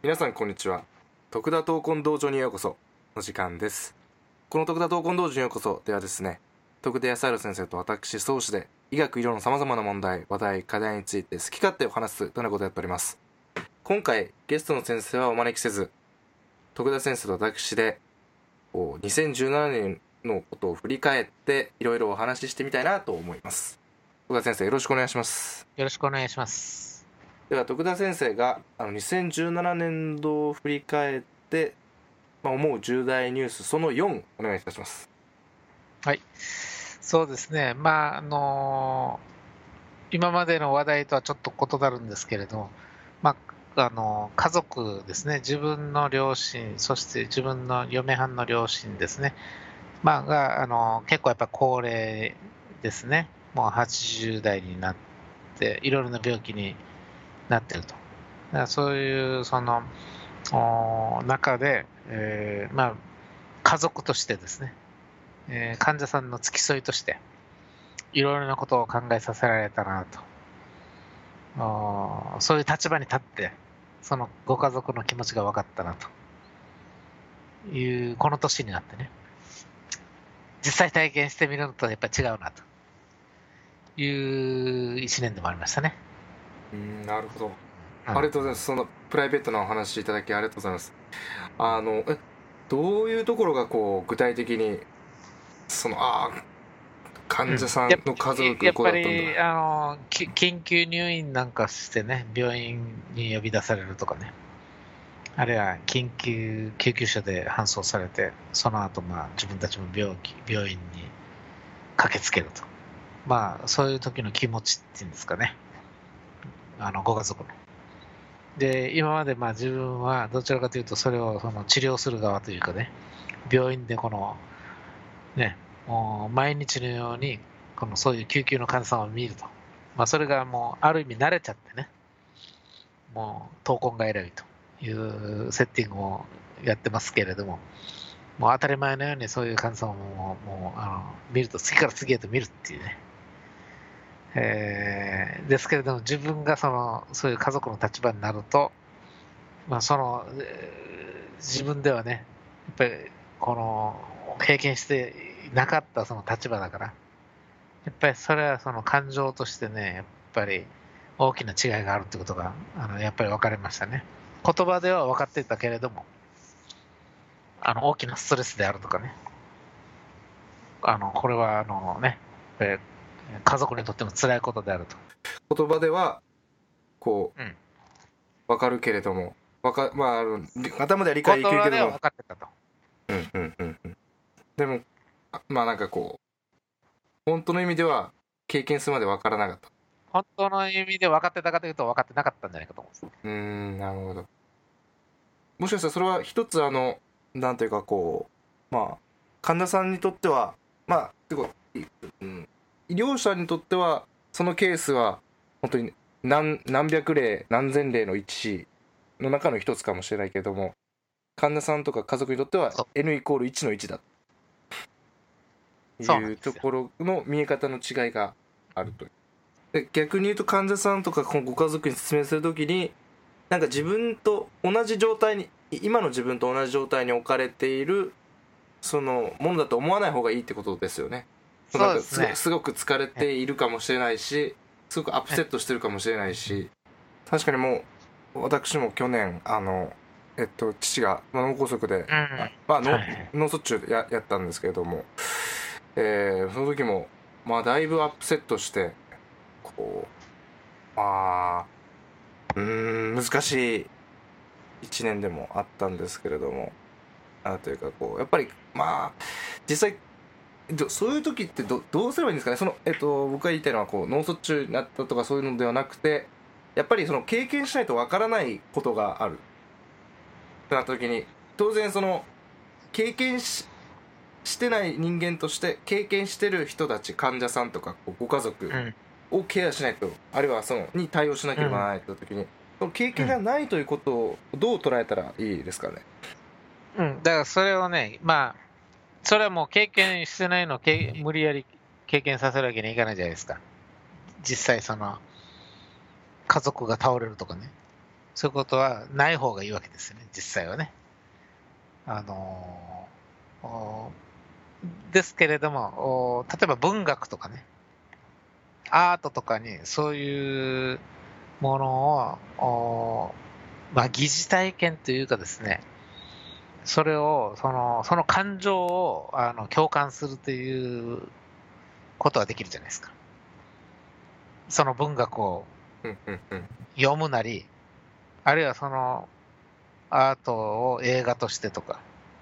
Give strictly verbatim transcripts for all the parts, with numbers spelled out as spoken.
皆さんこんにちは。徳田闘魂道場にようこその時間です。この徳田闘魂道場にようこそではですね、徳田康弘先生と私宗師で医学医療のさまざまな問題、話題、課題について好き勝手を話すというようなことをやっております。今回ゲストの先生はお招きせず、徳田先生と私でにせんじゅうななねんのことを振り返っていろいろお話ししてみたいなと思います。徳田先生、よろしくお願いします。 よろしくお願いします。 では徳田先生があのにせんじゅうななねん度を振り返って、まあ、思う重大ニュースそのよんお願いいたします。 はい、そうですね、まああのー、今までの話題とはちょっと異なるんですけれど、まああのー、家族ですね、自分の両親、そして自分の嫁はんの両親ですね、まあがあのー、結構やっぱ高齢ですね、もうはちじゅう代になって、いろいろな病気になっていると。だからそういうその中で、えーまあ、家族としてですね、えー、患者さんの付き添いとしていろいろなことを考えさせられたなと、そういう立場に立ってそのご家族の気持ちが分かったなというこの年になってね、実際体験してみるのとやっぱり違うなという一年でもありましたね。 うーん、なるほど、ありがとうございます。そのプライベートなお話いただきありがとうございます。あのえどういうところがこう具体的にそのあ患者さんの家族がこうだったんだ、うん、やっぱりあの緊急入院なんかしてね、病院に呼び出されるとかね、あるいは緊急救急車で搬送されて、その後まあ自分たちも病気病院に駆けつけると、まあそういう時の気持ちっていうんですかね、あのご家族の。で今までまあ自分はどちらかというとそれをその治療する側というかね、病院でこのね、もう毎日のようにこのそういう救急の患者さんを見ると、まあ、それがもうある意味慣れちゃってね、もう闘魂外来というセッティングをやってますけれども、もう当たり前のようにそういう患者さんをもうもうあの見ると、次から次へと見るっていうね、えー、ですけれども自分がそのそういう家族の立場になると、まあ、その自分ではねやっぱりこの経験していなかったその立場だから、やっぱりそれはその感情としてね、やっぱり大きな違いがあるってことがあのやっぱり分かりましたね。言葉では分かっていたけれども、あの大きなストレスであるとかね、あのこれはあのね、家族にとっても辛いことであると。 言葉ではこう、 うん、 分かるけれども、わかまあ頭では理解できるけども、 言葉では分かってたと。 うんうんうんうん。でもまあなんかこう本当の意味では経験するまで分からなかった。 本当の意味で分かってたかというと分かってなかったんじゃないかと思うんです。 うーん、なるほど。もしかしたらそれは一つあのなんというかこうまあ患者さんにとってはまあてか、うん、医療者にとってはそのケースは本当に何何百例何千例の一の中の一つかもしれないけれども、患者さんとか家族にとっては N イコールいちのいちだというところの見え方の違いがあると。で逆に言うと患者さんとかご家族に説明するときになんか自分と同じ状態に今の自分と同じ状態に置かれているそのものだと思わない方がいいってことですよね。 そうですね。 すごく疲れているかもしれないし、すごくアップセットしてるかもしれないし、確かにもう私も去年あのえっと父が脳梗塞で、うん、まあ脳、脳卒中で や, やったんですけれども、えー、その時もまあだいぶアップセットしてこうまあうーん難しいいちねんでもあったんですけれども、あというかこうやっぱりまあ実際そういう時って ど, どうすればいいんですかね。その、えっと、僕が言いたいのはこう脳卒中になったとかそういうのではなくて、やっぱりその経験しないとわからないことがあるってなった時に、当然その経験 し, してない人間として経験してる人たち、患者さんとかご家族をケアしないと、うん、あるいはそのに対応しなければならないという時に、うん、その経験がないということをどう捉えたらいいですかね。 うん、だからそれをね、まあそれはもう経験してないのを無理やり経験させるわけにはいかないじゃないですか。実際その家族が倒れるとかね、 そういうことはない方がいいわけですよね、実際はね。あのーですけれども、例えば文学とかね、アートとかにそういうものを、まあ、疑似体験というかですね、それを、その、その感情をあの共感するということはできるじゃないですか。その文学を読むなり、あるいはそのアートを映画としてとか、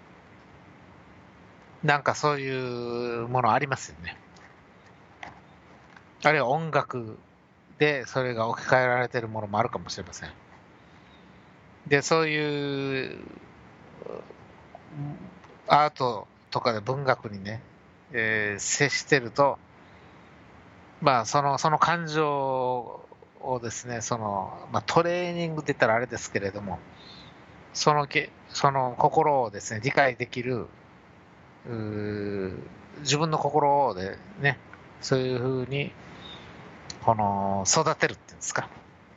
なんかそういうものありますよね。あるいは音楽でそれが置き換えられているものもあるかもしれません。で、そういうアートとかで文学にね、えー接してると、まあ、その、その感情をですね、その、まあ、トレーニングって言ったらあれですけれども、そのけ、その心をですね、理解できる、うー自分の心をでね、そういうふうに、この、育てるっていうんですか。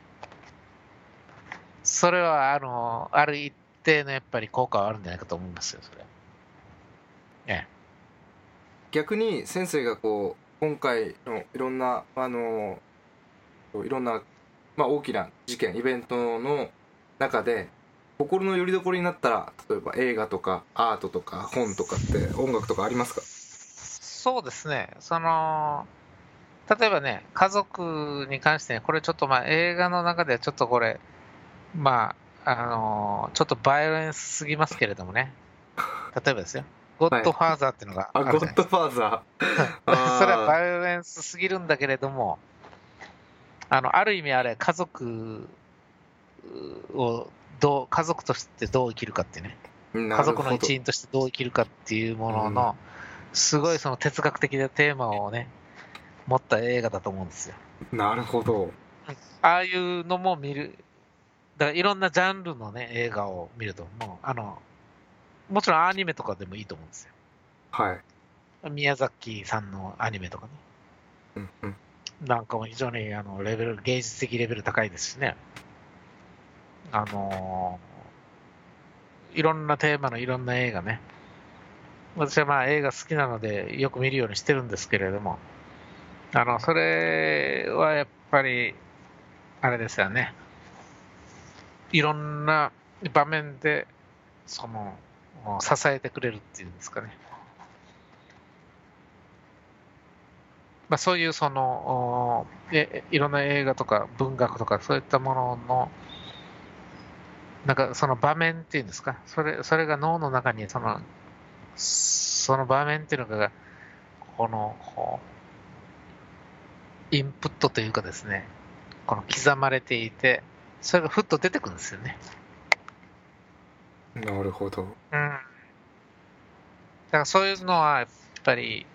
それは、あの、ある一定のやっぱり効果はあるんじゃないかと思いますよ、それ。ええ。 逆に先生がこう今回のいろんなあのいろんな、まあ、大きな事件イベントの中で心の拠り所になったら、例えば映画とかアートとか本とかって音楽とかありますか？ そうですね、その、例えばね、家族に関してね、これちょっとまあ映画の中ではちょっとこれ、まあ、あのちょっとバイオレンスすぎますけれどもね、例えばですよ、ゴッはい。 ドファーザーっていうのがあ、 あるじゃゴッドないですか。 ファーザー。 それはあバイオレンスすぎるんだけれども、あの、ある意味あれ、家族をどう、家族としてどう生きるかっていうね、 あ、な家族のるほど。 一員としてどう生きるかっていうものうん、 の、すごいその哲学的なテーマをね、持った映画だと思うんですよ。 なるほど。 ああいうのも見る、だからいろんなジャンルのね、映画を見ると、もう、あの、もちろんアニメとかでもいいと思うんですよ。 はい。 宮崎さんのアニメとかね。 うんうん。 なんかも非常にあのレベル、芸術的レベル高いですしね。あのいろんなテーマのいろんな映画ね。私はまあ映画好きなのでよく見るようにしてるんですけれども、あの、それはやっぱり、あれですよね。いろんな場面で、その、支えてくれるっていうんですかね。まあそういうその、えいろんな映画とか文学とかそういったものの、なんかその場面っていうんですか、それ、それが脳の中にその、その場面っていうのが、この、こうインプットというかですね、この刻まれていて、それがふっと出てくるんですよね。 なるほど。 うん。だからそういうのは、やっぱり、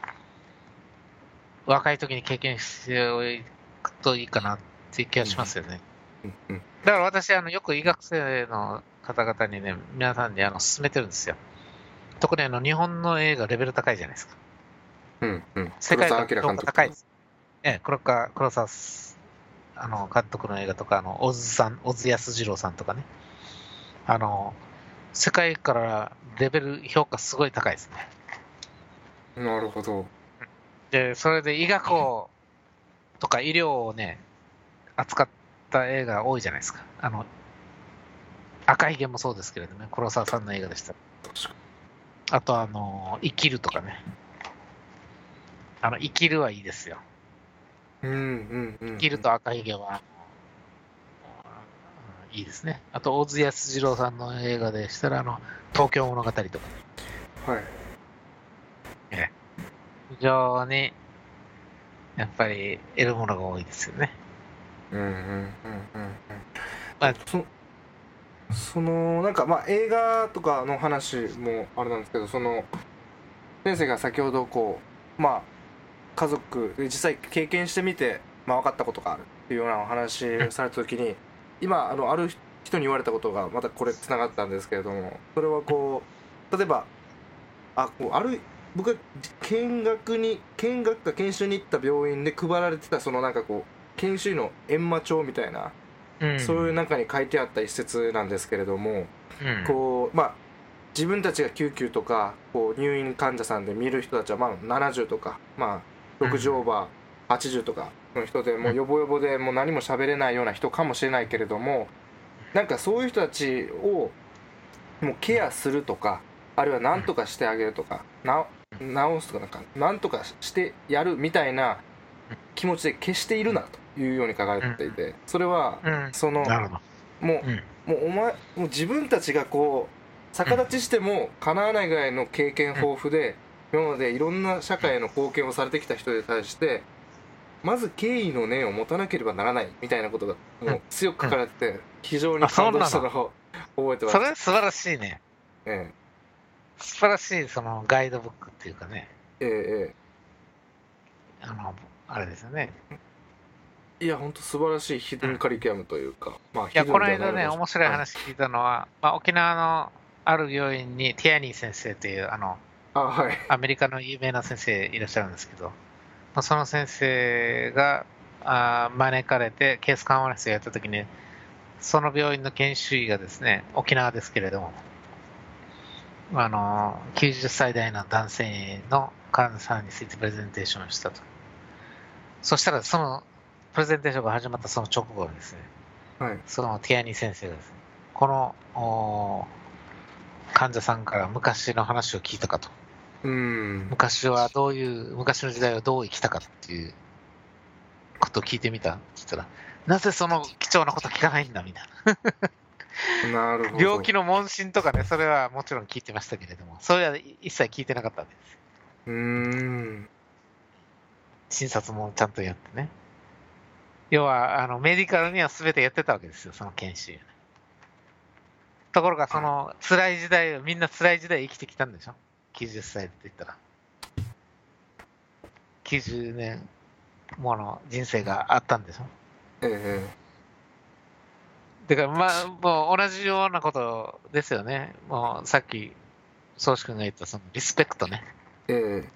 若い時に経験しておくといいかなっていう気がしますよね。 うんうん。 だから私、あの、よく医学生の方々にね、皆さんにあの、勧めてるんですよ。特にあの、日本の映画レベル高いじゃないですか。 うんうん。 世界から評黒澤明監督とか。 価高いです。ええ、黒川、黒沢、あの、監督の映画とか、あの、小津さん、小津安二郎さんとかね。あの、世界からレベル評価すごい高いですね。 なるほど。 で、それで医学をとか医療をね、扱った映画多いじゃないですか。あの、赤ひげもそうですけれどもね、黒沢さんの映画でした。 確かあと、あの、生きるとかね。あの、生きるはいいですよ。 に。うんうんうんうん。 生きると赤ひげは、いいですね。あと、大津安二郎さんの映画でしたら、あの、東京物語とかね。 はい。 ええ、非常に、やっぱり得るものが多いですよね。 うんうんうんうんうん。 まあ、 そそのなんかまあ映画とかの話もあれなんですけど、その先生が先ほどこうまあ家族で実際経験してみて、まあ、分かったことがあるっていうようなお話された時に、今あのある人に言われたことがまたこれつながったんですけれども、それはこう例えばあこうある僕が見学に見学か研修に行った病院で配られてたそのなんかこう研修医の閻魔帳みたいなうん、 そういう中に書いてあった一節なんですけれども、 うん、 こうまあ自分たちが救急とかこう入院患者さんで見る人たちはまあななじゅうとか、まあ、ろくじゅうオーバーはちじゅうとかの人でもうヨボヨボでもう何も喋れないような人かもしれないけれども、なんかそういう人たちをもうケアするとか、あるいは何とかしてあげるとか、な直すとか、なんか何とかしてやるみたいな気持ちで決しているなというように書かれていて、それはそのもうもうお前もう自分たちがこう逆立ちしてもかなわないぐらいの経験豊富で、今までいろんな社会への貢献をされてきた人に対してまず敬意の念を持たなければならないみたいなことがもう強く書かれてて、非常に感動したのを覚えてます。 それ素晴らしいね。 ええ、 素晴らしいそのガイドブックっていうかね。 ええええ、 あのあれですよね。 いや本当素晴らしいヒデンカリキュラムというか、まあ、 いやこの間ね面白い話聞いたのは、はい、まあ、沖縄のある病院にティアニー先生というあのあ、はい、 アメリカの有名な先生いらっしゃるんですけど、まあ、その先生があ招かれてケースカンファレンスをやった時に、その病院の研修医がですね、沖縄ですけれども、あのきゅうじゅっさい代の男性の患者さんについてプレゼンテーションをしたと。そしたらそのプレゼンテーションが始まったその直後にですね、 はい、 そのティアニー先生がですね、この患者さんから昔の話を聞いたかと。 うん、 昔はどういう、昔の時代はどう生きたかっていうことを聞いてみたって言ったら、なぜその貴重なこと聞かないんだみたいな。 なるほど。 病気の問診とかね、それはもちろん聞いてましたけれども、それは一切聞いてなかったわけです。 うーん。 診察もちゃんとやってね。要は、あの、メディカルには全てやってたわけですよ、その研修。ところが、その、辛い時代、みんな辛い時代生きてきたんでしょ ?きゅうじゅっさいって言ったら。きゅうじゅうねんもの人生があったんでしょ。 えだから、まあ、もう同じようなことですよね。もう、さっき、宗志君が言った、その、リスペクトね。 ええ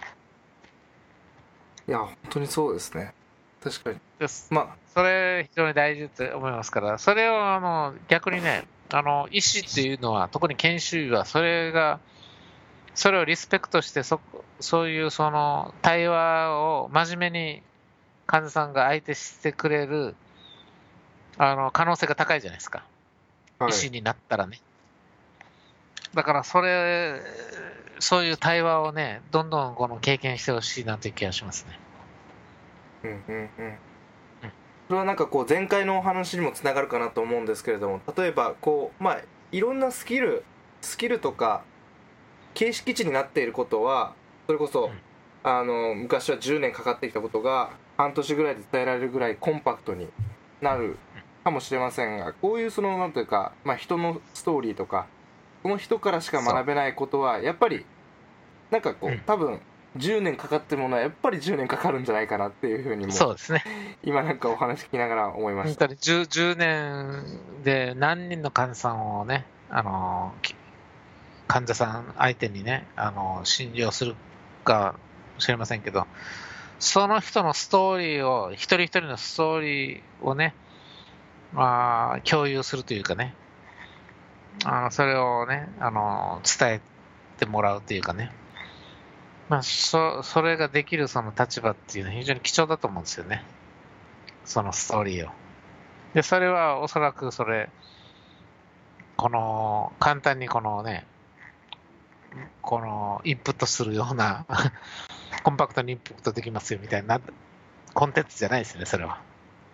え、いや、本当にそうですね。確かに。まあ、 それ、非常に大事って思いますから、それを、あの、逆にね、あの、医師っていうのは、特に研修医は、それが、それをリスペクトして、そ、そういう、その、対話を真面目に患者さんが相手してくれる、あの、可能性が高いじゃないですか。 はい、 医師になったらね。だから、それ、そういう対話をね、どんどんこの経験してほしいなという気がしますね。 うんうんうん。それはなんかこう前回のお話にもつながるかなと思うんですけれども、例えばこうまあいろんなスキルスキルとか形式値になっていることはそれこそ、うん、あの昔はじゅうねんかかってきたことが半年ぐらいで伝えられるぐらいコンパクトになるかもしれませんが、こういうそのなんというか、まあ、人のストーリーとかこの人からしか学べないことはやっぱりなんかこう、うん、多分じゅうねんかかってるものはやっぱりじゅうねんかかるんじゃないかなっていうふうにもそうですね。 今なんかお話聞きながら思いました。 本当に 10, じゅうねんで何人の患者さんをね、あの患者さん相手にね、あの診療するかもしれませんけど、その人のストーリーを、一人一人のストーリーをね、まあ、共有するというかね、あのそれをね、あの伝えてもらうというかね、まあ、そ, それができるその立場っていうのは非常に貴重だと思うんですよね。そのストーリーを。で、それはおそらくそれ、この、簡単にこのね、このインプットするような、コンパクトにインプットできますよみたいなコンテンツじゃないですよね、それは。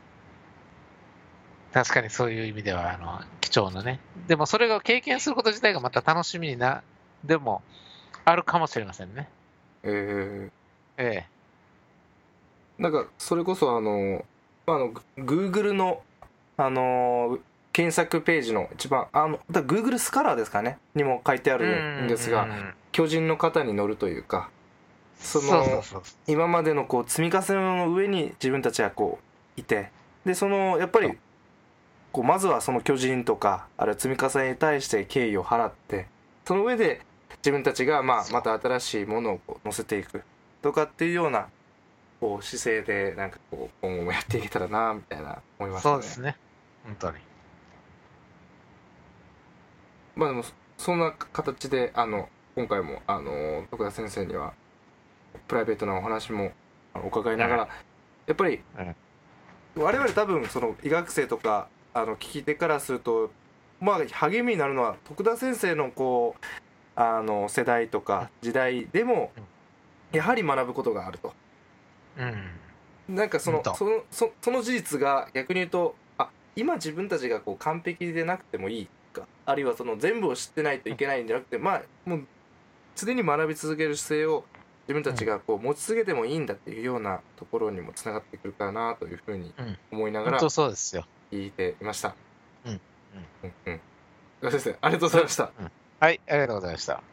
確かにそういう意味では、あの、貴重なね。でもそれが経験すること自体がまた楽しみにな、でも、あるかもしれませんね。 えー、 ええ。 なんかそれこそあのあの Google のあの検索ページの一番あの Google スカラーですかねにも書いてあるんですが、巨人の方に乗るというか、その今までのこう積み重ねの上に自分たちはこういて、でそのやっぱりこうまずはその巨人とかあるいは積み重ねに対して敬意を払って、その上で自分たちがまあまた新しいものをこう乗せていくとかっていうようなこう姿勢でなんかこう今後もやっていけたらなみたいな思いますね。 そうですね。 本当に。 まあでもそんな形であの今回もあの徳田先生にはプライベートなお話もお伺いながら、やっぱり我々多分その医学生とかあの聞き手からすると、まあ励みになるのは徳田先生のこうあの世代とか時代でもやはり学ぶことがあると。 うん、 なんかその本当そのそその事実が逆に言うと、あ、今自分たちがこう完璧でなくてもいいか、あるいはその全部を知ってないといけないんじゃなくて、まあもう常に学び続ける姿勢を自分たちがこう持ち続けてもいいんだっていうようなところにもつながってくるかなというふうに思いながら本当そうですよ。 聞いていました。 うんうんうん。先生ありがとうございました。 うん、はい、ありがとうございました。